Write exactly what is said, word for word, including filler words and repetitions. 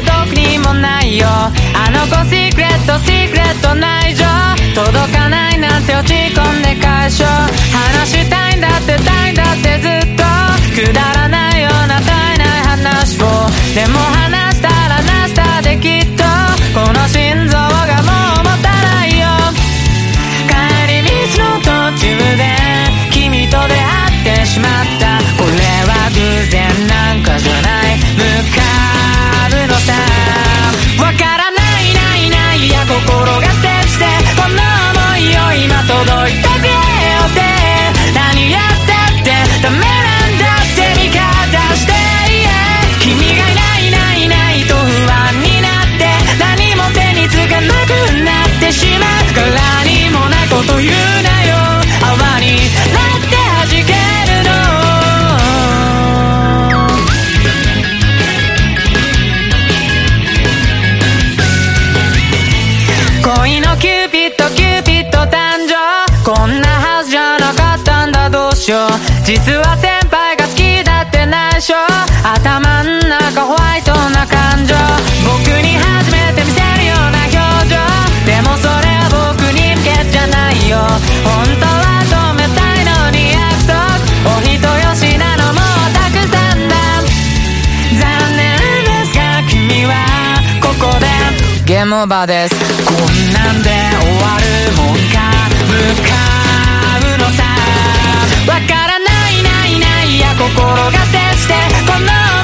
どこにもないよ。あの子シークレットシークレット内情届かないなんて落ち込んで解消。話したいんだってたいんだってずっとくだらないような絶えない話を。でも話したら話したできっとこの心臓がもう持たないよ。帰り道の途中で君と出会ってしまった。これは偶然なんかじゃない向かうのさ。わからないないないや心がステージでこの想いを今届いてくれよって何やったってダメなんだって味方して、yeah、君がいないいないいないと不安になって何も手につかなくなってしまうから何もないこと言うなよ。泡になって弾けるの。恋のキューピッドキューピッド誕生。こんなはずじゃなかったんだどうしよう。実は先輩が好きだって内緒。頭ん中ホワイトな感情僕に初めて見せるような表情。でもそれは僕に向けじゃないよ。本当は止めたいのに約束お人よしなのもたくさんだ。残念ですが君はここでゲームオーバーです。こんなんで終わるもんか向かうのさ。わからないないないや心が接してこの